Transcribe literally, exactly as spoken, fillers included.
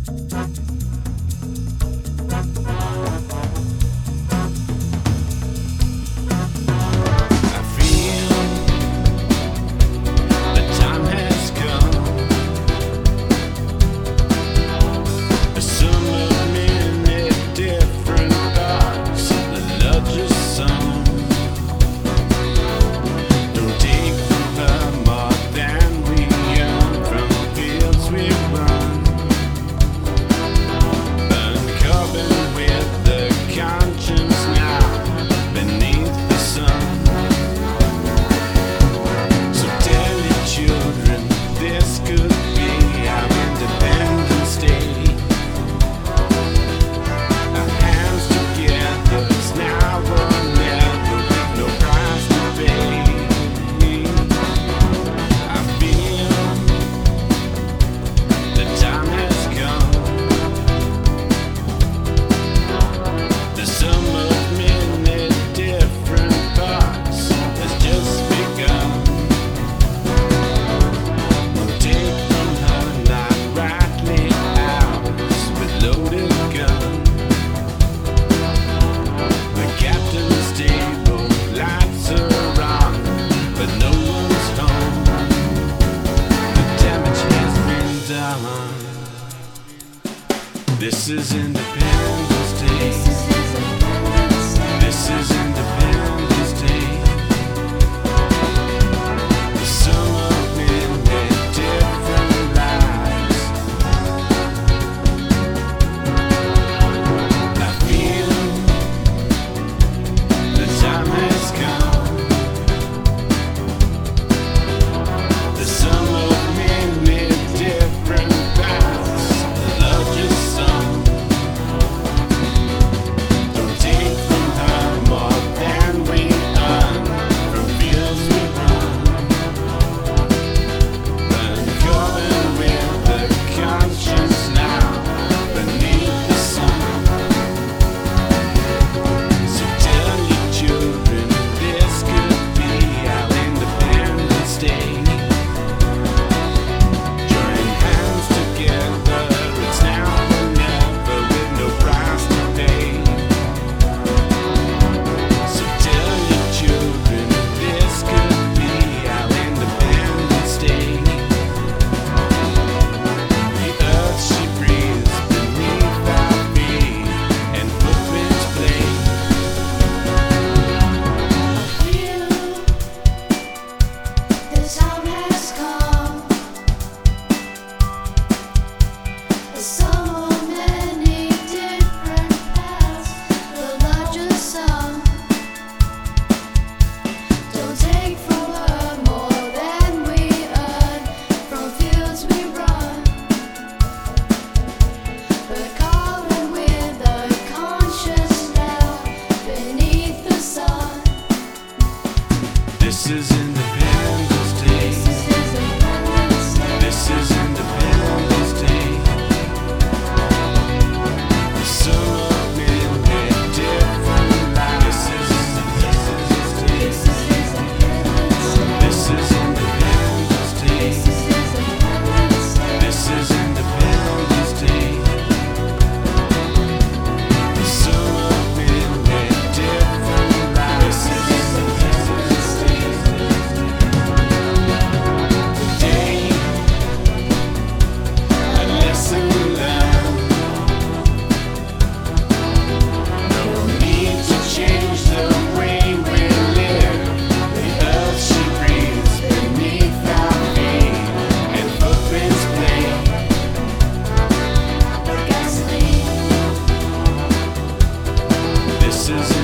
This is Independence Day. This is Independence Day. The summer men with different lives. I feel the time has come. The summer men with different paths. Love just some. Don't take from her more than we earn. From fields we run. Uncovered with the conscience now beneath the sun. So tell your children this could be our Independence Day. Join hands together, it's now or never with no price to pay. So tell your children this could be our Independence Day. The earth she breathes beneath our feet and footprints play. Feel the time has come. The sum of many different paths, the largest sum. Don't take from her more than we earn. From fields we run, but covered with a conscience now beneath the sun. This is Independence Day. This is Independence Day. The summer men with different lives. This is Independence Day. This is Independence Day. This is Independence Day. The summer men with different lives. This is Independence Day. Day, a lesson learned. No need to change the way we live. The earth she breathes beneath our feet and footprints play. Gasoline. This is